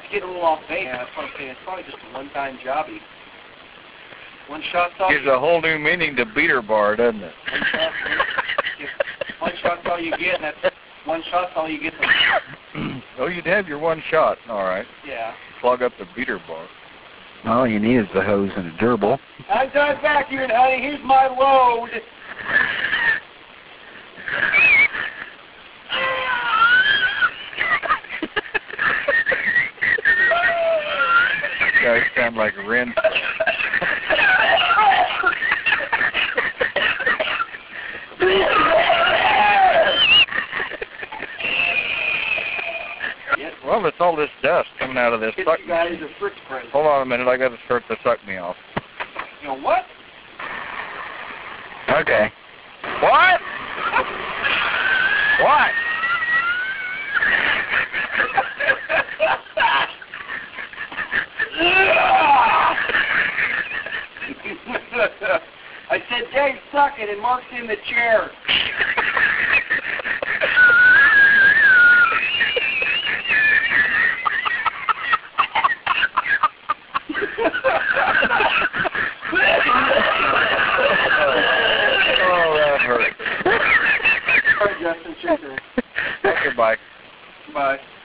getting a little off base. Yeah, that's what I'm saying. It's probably just a one-time jobby. One shot's all Gives a whole new meaning to beater bar, doesn't it? One shot's all you get, and that's one shot's all you get. Oh, you'd have your one shot. All right. Yeah. Plug up the beater bar. All you need is the hose and a gerbil. I'm done vacuuming, honey. Here's my load. You guys sound like Ren. Well, it's all this dust coming out of this suck machine. Hold on a minute, I got to start the suck me off. You know what? Okay. What? What? I said, Dave, suck it, and Mark's in the chair. Oh, that hurt. All right, Justin, check her. Okay, bye. Bye.